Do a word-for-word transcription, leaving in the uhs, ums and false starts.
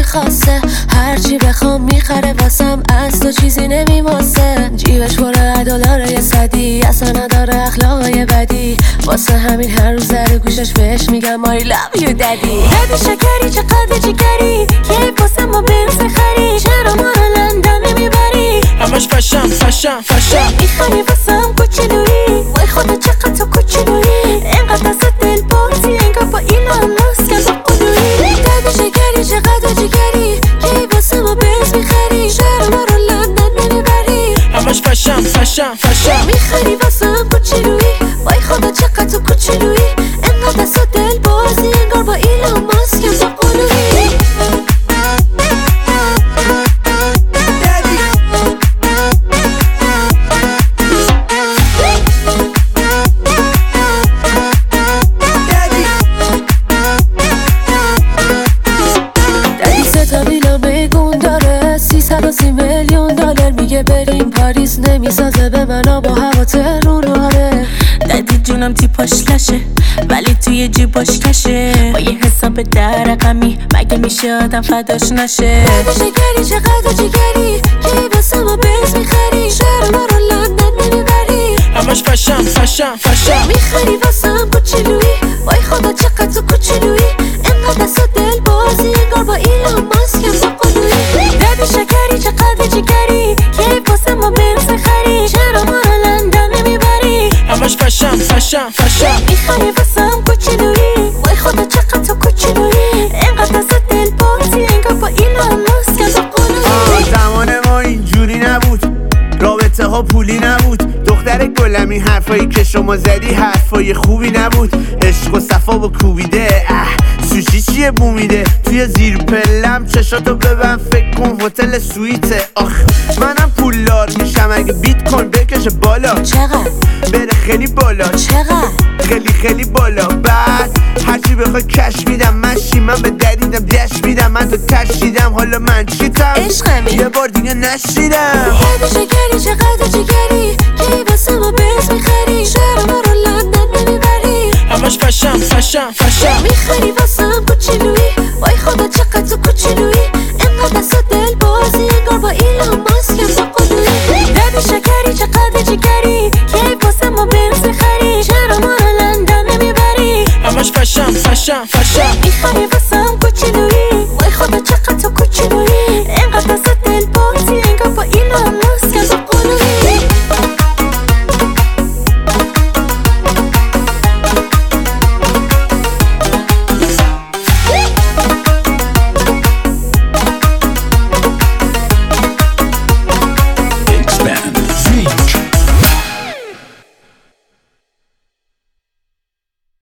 خاصه، هرچی بخوام میخره واسم، از تو چیزی نمیماسه. جیبش پر دلاره یه صدی، اصلا نداره اخلاقای بدی، واسه همین هر روز در گوشش بهش میگم I love you daddy. دادی شکری چقدر جگری، کی واسه ما بنز خری، چرا ما رو لندن نمیبری؟ همش فشم فشم فشم میخری واسم کوچولویی، وای خدا چقدر تو کوچولویی، اینقدر از دل بازی انگار با ایلان ماسک با قلویی. دادی شکری چقدر جگری، کی واسه ما بنز میخری، چرا ما رو لندن نمیبری؟ همش فشم فشم فشم میخری واسم کوچولویی، وای خدا چقدر تو کوچولویی، اینقدر از دل بازی انگار با ایلان ماسک با قلویی. سی میلیون دلار میگه بریم پاریس، نمیسازه به منو با هوا تهروناره. دادی جونم تیپاش لشه ولی توی جیباش کشه، با یه حساب در رقمی مگه میشه آدم فداش نشه؟ دادی شکری چقدر جگری، کی واسه ما بنز میخری، چرا ما رو لندن نمیبری؟ همش فشم فشم فشم میخری واسم کوچولویی، وای خدا چقدر تو کوچولویی، اینقدر از دل بازی انگار با ایلان ماسک با قلویی. دادی شکری چقدر جگری، کی واسه ما بنز خری، چرا ما رو لندن نمیبری؟ همش فشم فشم فشم میخری واسم کوچولویی، وای خدا چقدر تو کوچولویی، اینقدر از دل بازی انگار با ایلان ماسک با قلویی. زمان ما اینجوری نبود، رابطه ها پولی نبود، دختر گلمی حرفایی که شما زدی حرفای خوبی نبود، عشق و صفا با کوبیده، اه سوشی چیه بومیده، توی زیر پلم چشاتو ببن فکر کن هتل سویته. آخ منم پولدار میشم اگه بیت کوین بکشه بالا. چقدر؟ بره خیلی بالا. چقدر؟ خیلی خیلی بالا. بعد هرچی بخوای کش میدم، من شیمم به دریدم دش میدم، من تو تشیدم حالا من چیتم عشقمی یه بار دیگه نشیدم. دادی شکری چقدر جگری، کی واسه ما بنز میخری، چرا ما رو لندن نمیبری؟ همش فشم فشم فشم میخری واسم کوچولویی، وای خدا چقدر تو کوچولویی، اینقدر از دل بازی انگار با ایلان ماسک با قلویی. دادی شکری چقدر جگری، کی واسه ما بنز میخری، چرا ما رو لندن نمیبری؟ همش فشم فشم فشم میخری واسم کوچولویی،